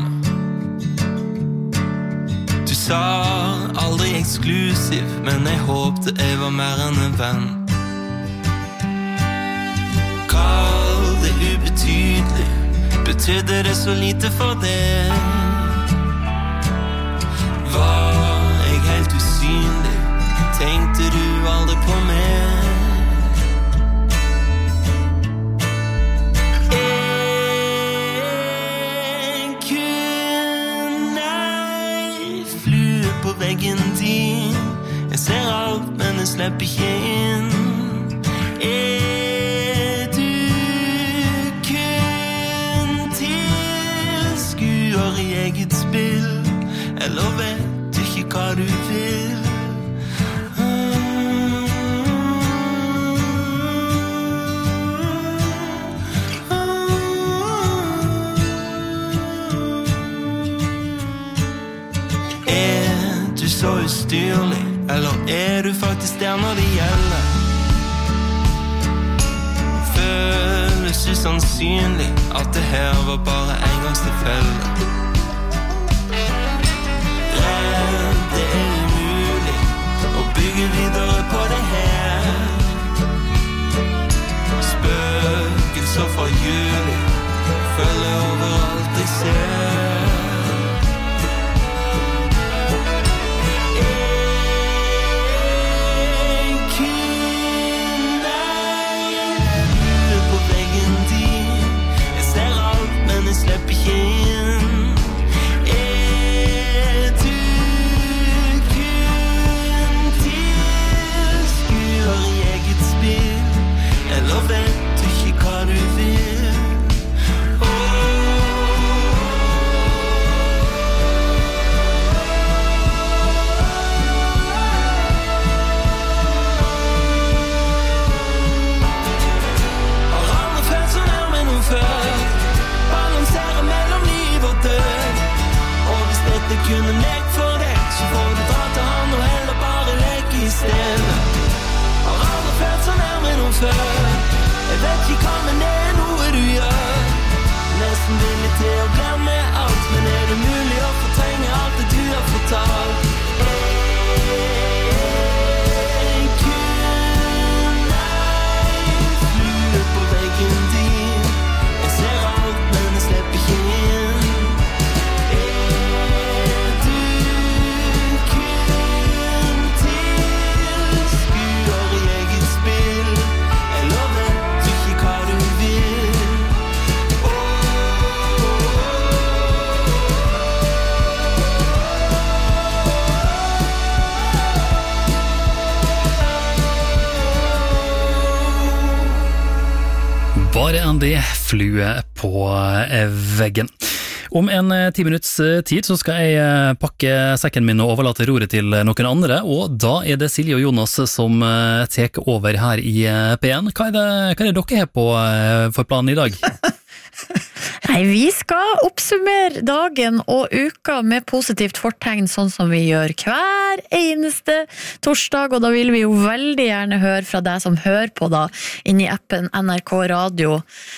Du sa aldri eksklusiv, men jeg håpte jeg var mer enn en venn. Kall det ubetydelig, betydde det så lite for deg? Var jeg helt usynlig? Tenkte du aldri på meg? Veggen din, jeg ser alt, men jeg slipper ikke inn. Er du kun tilskuer i eget spill, eller vet du ikke hva du vil? Så ustyrlig, eller er du faktisk der når det gjelder? Føles usannsynlig at det her var bare engangstilfelle. Redd, det er umulig å bygge videre på det her. Spøkelser fra juli følger overalt jeg ser. Slipp ikke inn. Er du kun tilskuer i eget spill, eller vet du ikke hva du vil? Oh. var Andy Flue på veggen. Om en ti minutts tid så skal jeg pakke sekken min og overlate roret til noen andre, og da er det Silje og Jonas som tek over her i P en. Hva er det, hva er det dere har på for planen i dag? Nei, vi skal oppsummere dagen og uka med positivt fortegn, sånn som vi gjør hver eneste torsdag, og da vil vi jo veldig gjerne høre fra deg som hører på da, inn i appen N R K Radio,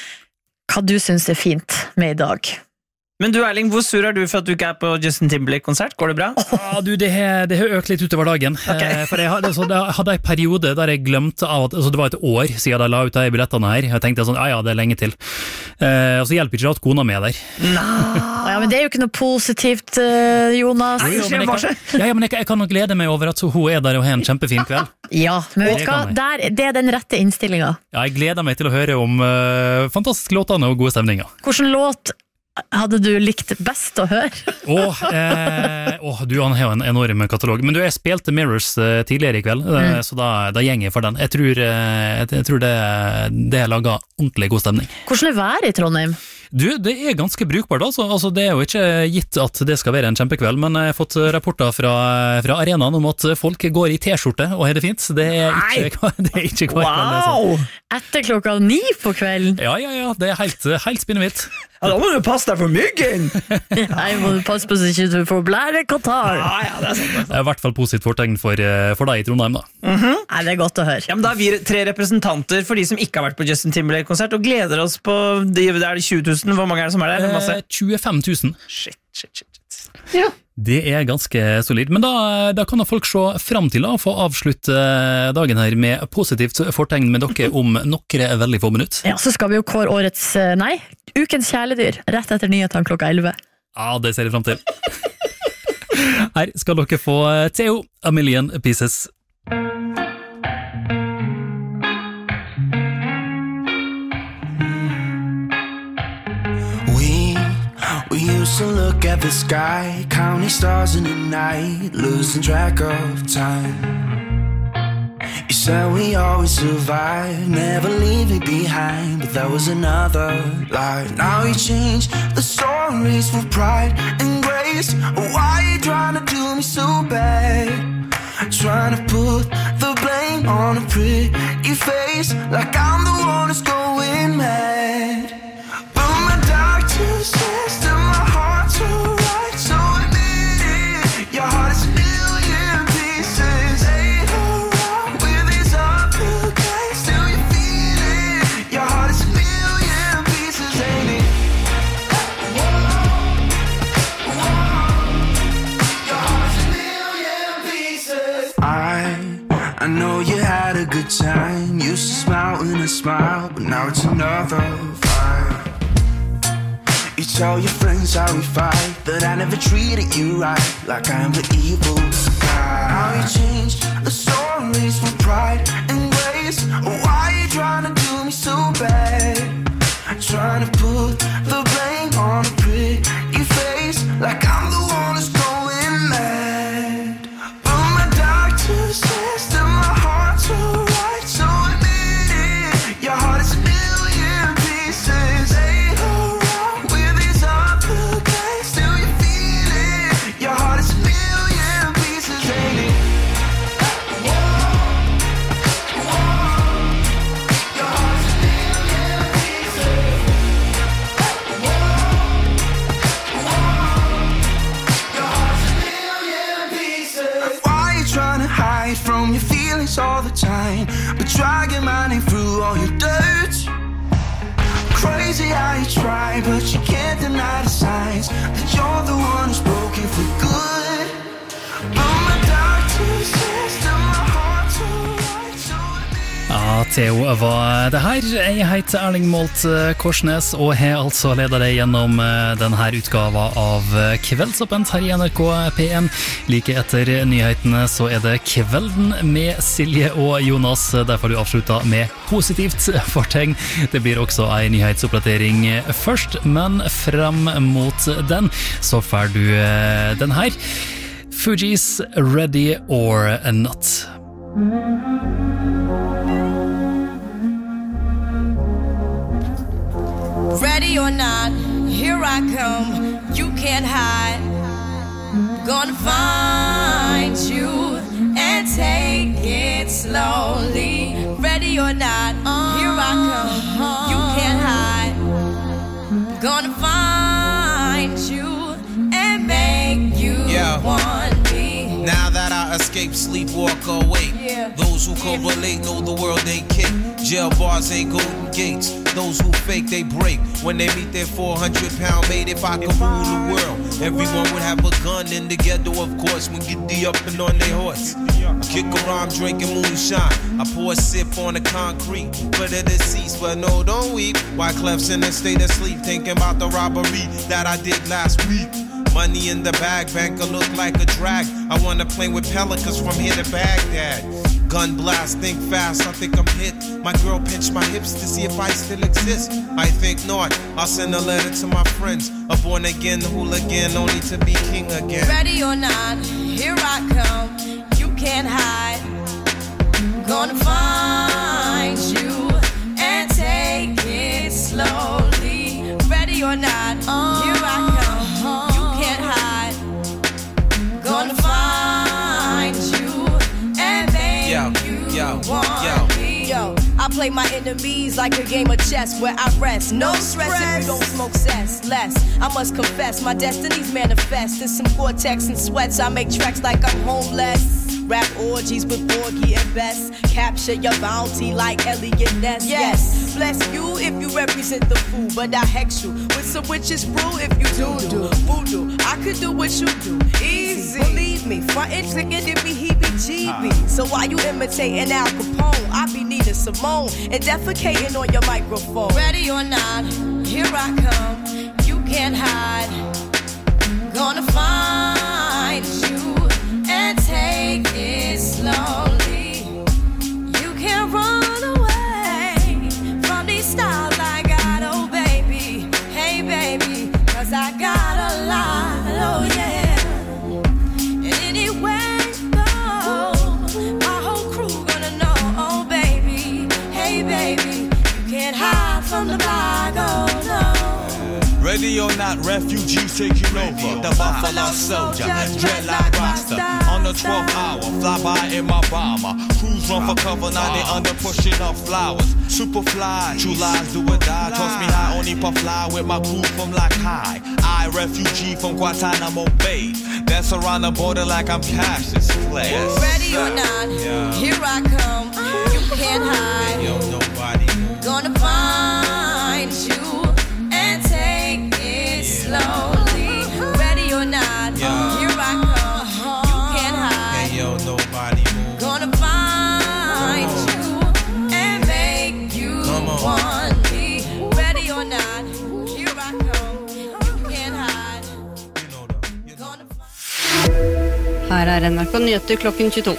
hva du synes er fint med i dag. Men du Erling, hvor sur er du for at du ikke er på Justin Timberlake-konsert? Går det bra? Ja, du, det har, det har økt litt utover dagen. Okay. Eh, for jeg hadde, så, jeg hadde en periode der jeg glemte av at altså det var et år siden jeg la ut de billettene her. Jeg tenkte sånn, ja ja, det er lenge til. Eh, og så hjelper ikke det at kona med der. Ja, men det er jo ikke noe positivt, Jonas. Jo, men jeg, kan, ja, ja, men jeg, jeg kan nok glede meg over at hun er der og har en kjempefin kveld. Ja, men vet du hva, der, det er den rette innstillingen. Ja, jeg gleder meg til å høre om uh, fantastiske låtene og gode stemninger. Hvordan låt hadde du likt best å høre? Åh, eh, åh, du han har jo en enorm katalog. Men du, jeg spilte Mirrors eh, tidligere i kveld, mm. eh, så da, da gjenger jeg for den. Jeg tror, eh, jeg, jeg tror det, det er laget ordentlig god stemning. Hvordan er været i Trondheim? Du, det er ganske brukbart altså. altså Det er jo ikke gitt at det skal være en kjempekveld, men jeg har fått rapporter fra, fra arenaen om at folk går i t-skjorte og har det fint. Det er ikke, det er ikke hver wow! Kveld, etter klokka ni på kvelden? Ja, ja, ja, det er helt, helt spinnevilt. Ja, da må du passe deg for myggen! Nei, må du passe på så ikke du får blære Katar. Ja, ja, det er sant. Det er i hvert fall positivt fortegn for, for deg i Trondheim da. Mm-hmm. Nei, det er godt å høre. Ja, men da er vi tre representanter for de som ikke har vært på Justin Timberlake-konsert og gleder oss på, det er det tjue tusen, hvor mange er det som er der? Eh, tjuefem tusen. Shit, shit, shit, shit. Ja. Det er ganske solid, men da, da kan da folk se frem til å få avslutte dagen her med positivt fortegn med dere om noen veldig få minutter. Ja, så skal vi jo kåre årets, nei, ukens kjæledyr, rett etter nyhetene klokka elleve. Ja, det ser jeg frem til. Her skal dere få Theo, A Million Pieces. We used to look at the sky, counting stars in the night, losing track of time. You said we always survive, never leaving behind, but that was another lie. Now you change the stories for pride and grace. Why are you trying to do me so bad? Trying to put the blame on a pretty face, like I'm the one who's going mad. But my doctor says that my heart's alright, so admit it. Your heart is a million pieces. Ain't around with these other guys, still you feel it. Your heart is a million pieces, ain't it? Whoa, whoa. Your heart is a million pieces. I, I know you had a good time. Used to smile when I smile, but now it's another fight. You tell your friends how we fight, that I never treated you right, like I'm the evil guy. Now you changed the stories for pride and grace. Why are you trying to do me so bad? Trying to put the blame on a pretty face, like I'm the one who's going mad. But my doctor says that my heart's alright, so admit it. Your heart is a million pieces. Ain't around with these other guys, still you feel it. Your heart is a million pieces, ain't it? Whoa, whoa. Your heart is a million pieces. Whoa, whoa. Your heart is a million pieces. Why are you trying to hide from your feelings all the time, but dragging my name through all your dirt? Crazy how you try, but you can't deny the signs that you're the one who's broken for good. But my doctor says that my heart's alright, so Ja, Theo var det her. Jeg heter Erling Molt Korsnes og har altså ledet deg gjennom denne utgava av Kveldsåpent her i N R K P en. Like etter nyhetene så er det Kvelden med Silje og Jonas. Derfor har du avsluttet med positivt fortegn. Det blir også en nyhetsoppdatering først, men frem mot den så får du den her. Fugees, Ready or Not. Ready or not, here I come. You can't hide. Gonna find you and take it slowly. Ready or not, here I come. You can't hide. Gonna find you and make you Yeah. want me. Now that I escape, sleep, walk, awake. Yeah. Those who correlate know the world ain't kick. Jail bars ain't golden gates. Those who fake, they break. When they meet their four hundred pound mate, if I could rule the world, everyone would have a gun in the ghetto, of course, when get the up and on their horse. Kick around drinking moonshine. I pour a sip on the concrete for the deceased, but no, don't weep. Wyclef's in a state of sleep, thinking about the robbery that I did last week. Money in the bag, banker look like a drag. I wanna play with pelicans from here to Baghdad. Gun blast, think fast, I think I'm hit. My girl pinched my hips to see if I still exist. I think not, I'll send a letter to my friends. A born again hooligan, only to be king again. Ready or not, here I come. You can't hide. Gonna find you and take it slowly. Ready or not, here I come. You can't hide. Gonna find you and make Yo, you yo, want yo. me. Yo, I play my enemies like a game of chess where I rest. No stress if you don't smoke cess. Less, I must confess, my destinies manifest. In some Gore-Tex and sweats, I make tracks like I'm homeless. Rap orgies with Borgie and Bess. Capture your bounty like Elliot Ness. Yes, bless you if you represent the fool, but I hex you with some witches brew if you do do voodoo. I could do what you do, easy. Believe me, frontin' trigger to be heebie-jeebie. So while you imitating Al Capone, I be needing Simone and defecating on your microphone. Ready or not, here I come. You can't hide. Gonna find you and take it slowly. You can't run away from these styles I got, oh baby. Hey baby, cause I got a lot, oh yeah. And anywhere you go, my whole crew gonna know, oh baby. Hey baby, you can't hide from the block, oh no. Ready or not, refugees taking over. The Buffalo Soldier, dreadlock roster. On the twelfth hour, fly by in my bomber. Crews run for cover, now they under pushing up flowers. Superfly, true lies do or die. Toss me high, only puff fly with my crew from like high. I, refugee from Guantanamo Bay. Dance around the border like I'm Cassius Clay. Ready or not, here I come. You can't hide. Yo, nobody. Gonna find you and take it slowly. Ready or not, here I come. You can't hide. Hey, yo, nobody move. Gonna find you and make you want me. Ready or not, here I come. You can't hide. Her er N R K Nyheter klokken tjueto.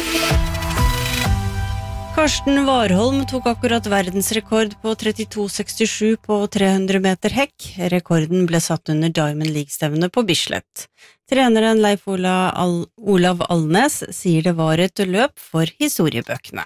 Karsten Warholm tok akkurat verdensrekord på trettito sekstisju på tre hundre meter hekk. Rekorden ble satt under Diamond League-stevnet på Bislett. Treneren Leif Ola Al- Olav Alnes sier det var et løp for historiebøkene.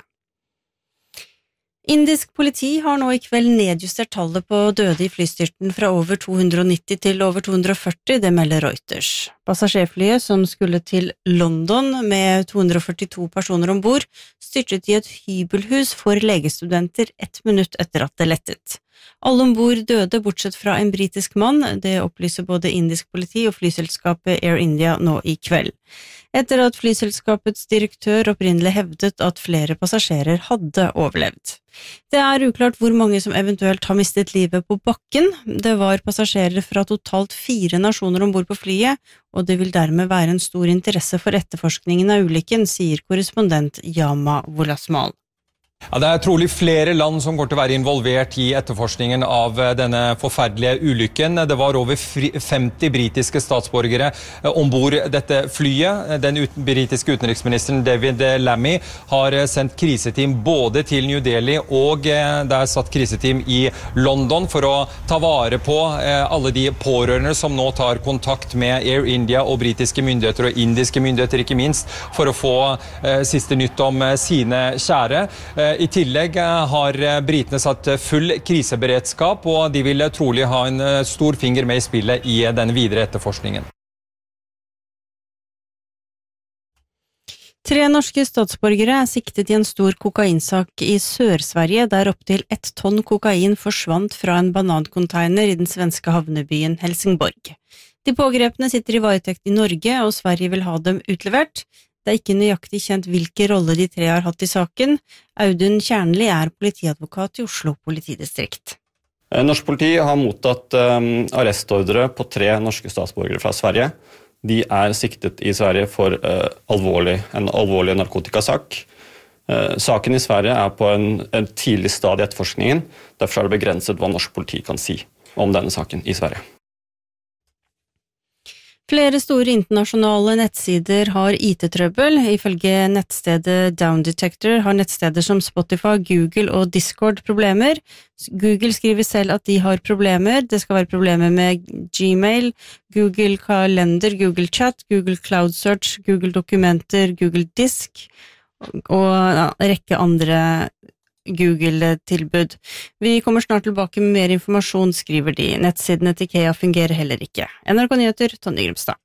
Indisk politi har nå i kveld nedjustert tallet på døde i flystyrten fra over to hundre nitti til over to hundre førti, det melder Reuters. Passasjerflyet som skulle til London med to hundre førtito personer ombord, styrtet i et hybelhus for legestudenter ett minutt etter at det lettet. Alle ombord døde bortsett fra en britisk mann, det opplyser både indisk politi og flyselskapet Air India nå i kveld. Etter at flyselskapets direktør opprinnelig hevdet at flere passasjerer hadde overlevd. Det er uklart hvor mange som eventuelt har mistet livet på bakken. Det var passasjerer fra totalt fire nasjoner ombord på flyet, og det vil dermed være en stor interesse for etterforskningen av ulykken, sier korrespondent Yama Wolasmal. Ja, det er trolig flere land som går til å være involvert i etterforskningen av denne forferdelige ulykken. Det var over femti britiske statsborgere ombord dette flyet. Den ut- britiske utenriksministeren David Lammy har sendt kriseteam både til New Delhi og det er satt kriseteam i London for å ta vare på alle de pårørende som nå tar kontakt med Air India og britiske myndigheter og indiske myndigheter ikke minst for å få siste nytt om sine kjære. I tillegg har britene satt full kriseberedskap, og de vil trolig ha en stor finger med i spillet i den videre etterforskningen. Tre norske statsborgere er siktet i en stor kokainsak i Sør-Sverige, der opptil ett tonn kokain forsvant fra en banancontainer i den svenske havnebyen Helsingborg. De pågrepne sitter i varetekt i Norge, og Sverige vil ha dem utlevert. Det er ikke nøyaktig kjent hvilke rolle de tre har hatt i saken. Audun Kjernli er politiadvokat i Oslo politidistrikt. Norsk politi har mottatt um, arrestordre på tre norske statsborgere fra Sverige. De er siktet i Sverige for uh, alvorlig, en alvorlig narkotikasak. Uh, saken i Sverige er på en, en tidlig stad i etterforskningen, derfor er det begrenset hva norsk politi kan si om denne saken i Sverige. Flere store internasjonale nettsider har I T-trøbbel. Ifølge nettstedet Down Detector har nettsteder som Spotify, Google og Discord problemer. Google skriver selv at de har problemer. Det skal være problemer med Gmail, Google Kalender, Google Chat, Google Cloud Search, Google Dokumenter, Google Disk og ja, en rekke andre Google-tilbud. Vi kommer snart tilbake med mer informasjon, skriver de. Nettsidene til IKEA fungerer heller ikke. N R K Nyheter, Tonje Grimstad.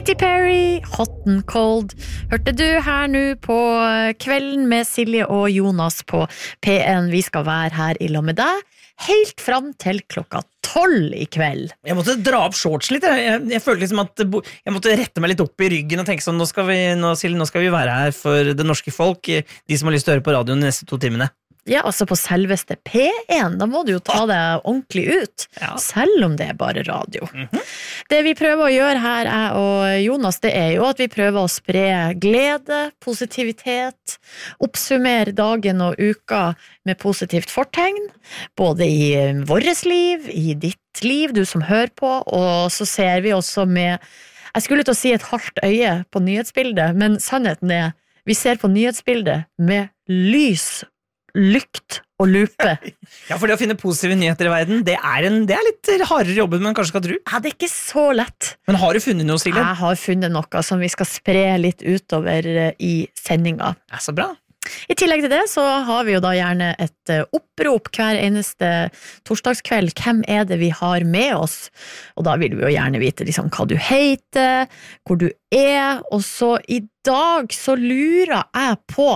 Katy Perry, Hot and Cold, hørte du her nå på kvelden med Silje og Jonas på P en. Vi skal være her i lag med deg helt fram til klokka tolv i kveld. Jeg måtte dra opp shorts litt. Jeg, jeg, jeg følte liksom at jeg måtte rette meg litt opp i ryggen og tenke sånn, nå skal vi, nå, Silje, nå skal vi være her for det norske folk, de som har lyst til å høre på radioen de neste to timene. Ja, altså på selveste P en, da må du jo ta deg ordentlig ut, ja. Selv om det er bare radio. Mm-hmm. Det vi prøver å gjøre her, jeg og Jonas, det er jo at vi prøver å spre glede, positivitet, oppsummere dagen og uka med positivt fortegn, både i våres liv, i ditt liv, du som hører på, og så ser vi også med, jeg skulle til å si et halvt øye på nyhetsbildet, men sannheten er, vi ser på nyhetsbildet med lys lykt og lupe. Ja, for det å finne positive nyheter i verden, det er, en, det er litt hardere jobb enn man kanskje skal tro. Ja, det er ikke så lett. Men har du funnet noe, Silje? Jeg har funnet noe som vi skal spre litt utover i sendinga. Det er så bra. I tillegg til det så har vi jo da gjerne et opprop hver eneste torsdagskveld. Hvem er det vi har med oss? Og da vil vi jo gjerne vite liksom, hva du heter, hvor du er, og så i dag så lurer jeg på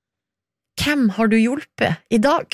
hvem har du hjulpet i dag?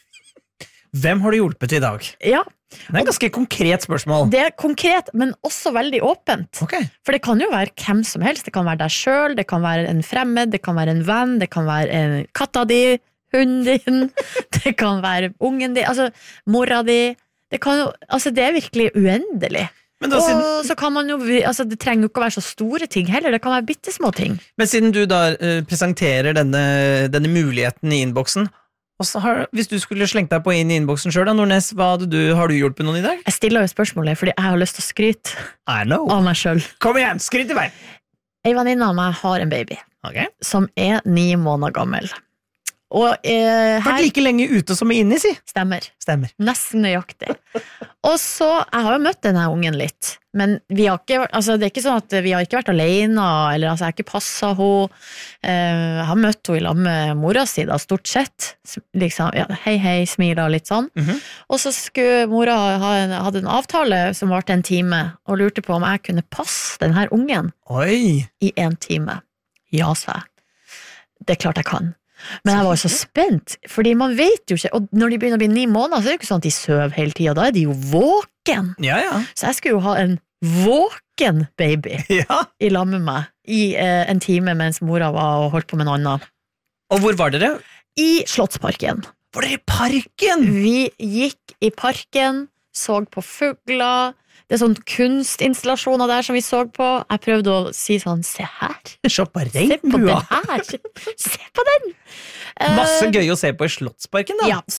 Hvem har du hjulpet i dag? Ja. Det er et ganske konkret spørsmål. Det er konkret, men også veldig åpent. Okay. For det kan jo være hvem som helst. Det kan være deg selv, det kan være en fremmed, det kan være en venn, det kan være en katta di, hunden din, det kan være ungen din, altså mora di. Det kan jo, altså det er virkelig uendelig. Da, og siden, så kan man jo, altså det trenger jo ikke å være så store ting heller, det kan være bittesmå ting. Men siden du da uh, presenterer denne, denne muligheten i innboksen, har, hvis du skulle slengt deg på inn i innboksen selv da, Nordnes, hva hadde du, har du hjulpet noen i dag? Jeg stiller jo spørsmålet, fordi jeg har lyst til å skryte av meg selv. Kom igjen, skryt i vei! En venninne av meg har en baby, okay. Som er ni måneder gammel. Og, eh, her... Vært like lenge ute som inne, si. Stemmer. Stemmer. Nesten nøyaktig. Og så, jeg har jo møtt denne ungen litt, men vi har ikke, altså det er ikke sånn at vi har ikke vært alene, eller altså jeg har ikke passet henne. Jeg har møtt henne i lag med mora si da, stort sett. Liksom, ja, hei hei, smiler litt sånn. Mm-hmm. Og så skulle mora ha en, hadde en avtale som varte en time, og lurte på om jeg kunne passe denne ungen. Oi. I en time. Ja, sa jeg. Det er klart jeg kan. Men jeg var så spent, fordi man vet jo ikke, og når de begynner å bli ni måneder, så er det jo ikke sånn at de søv hele tiden, da er de jo våken. Ja, ja. Så jeg skulle jo ha en våken baby ja. I lag med meg i eh, en time mens mora var og holdt på med noe annet. Og hvor var dere? I Slottsparken. Var dere i parken? Vi gikk i parken, så på fugler. Det er sånn kunstinstallasjoner der som vi så på. Jeg prøvde å si sånn, se her. Se på Se på den her. Se på den. Masse gøy å se på i Slottsparken da. Ja,